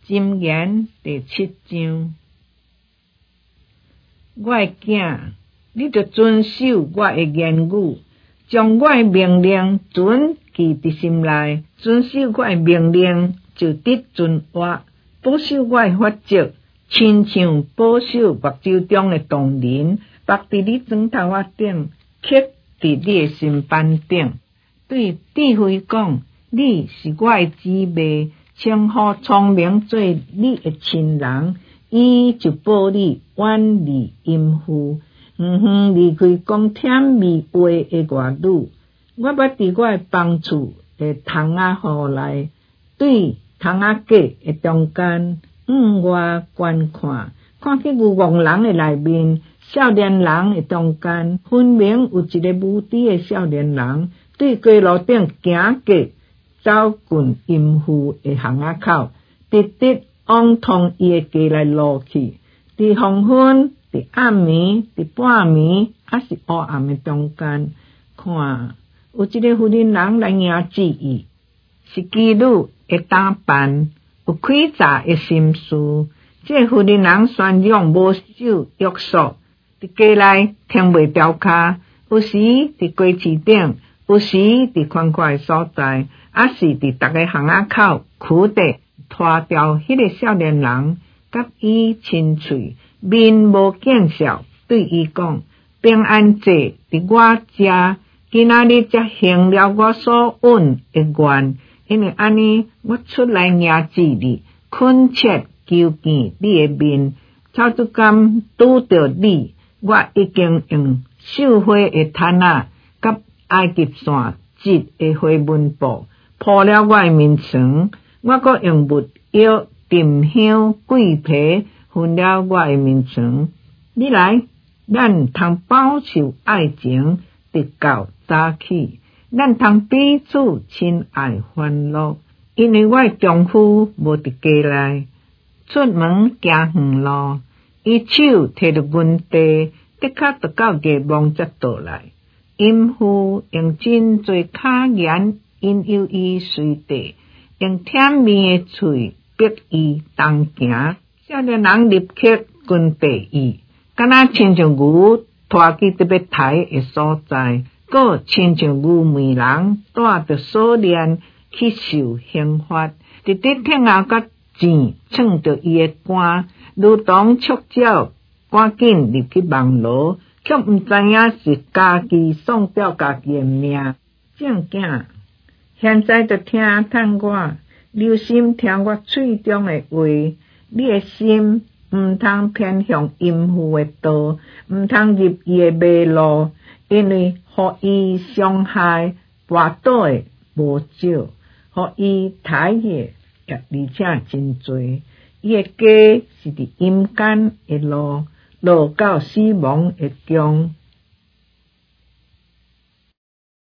箴言第7章。我的囝，你着遵守我的言语，将我的命令存记伫心内，遵守我的命令就得存活，保守我的法则，亲像保守目睭中的瞳仁，放伫你床头仔顶，刻伫你的心板顶。对智慧讲，你是我的姊妹，称呼聪明做你的亲人，伊就保你远离淫妇，离开讲甜蜜话的外女。我捌伫我的房厝的窗仔户内，对窗仔隔的中间外观看，看见有戆人的内面，少年人的中间，分明有一个无知的少年人，对街路顶行过，走近淫妇的巷仔口，直直往通伊的家来落去。伫黄昏，伫暗暝，伫半暝，还是黑暗的中间，看有一个妇人人来迎接伊，是妓女的打扮，有诡诈的心思。这妇人人宣扬无守约束，伫街内停袂条骹，有时伫街市顶，有时伫宽阔的所在，还是伫逐个巷仔口区地拖掉迄个少年人，甲伊亲嘴，面无见笑，对伊讲：平安节伫我遮，今仔日才行了我所允的愿，因为安尼我出来迎接你，恳切求见你的面，草竹间拄着你，我已经用绣花的毯仔甲埃及线织的花纹布铺了我的面床，我阁用木药、沉香、桂皮熏了我的面床。你来，咱通饱受爱情，直到早起，咱通彼此亲爱欢乐，因为我的丈夫无伫家内，出门行远路，伊手摕着阮地，的确就到月望才倒来。淫妇用真侪巧言引诱伊随地，用甜蜜的喙逼伊同行。少年人立刻跟地伊，敢若亲像牛拖去特别抬的所在，搁亲像愚昧人带着锁链去受刑罚，直直听后甲钱蹭着伊的肝，如同触鸟赶紧入去网罗，却毋知影是家己送掉家己的命。正经，现在就听趁我，留心听我喙中的话，你的心毋通偏向淫妇的道，毋通入伊的迷路，因为互伊伤害跋倒的无少，互伊杀的也而且真多。伊的家是伫阴间的路，落到死亡的江。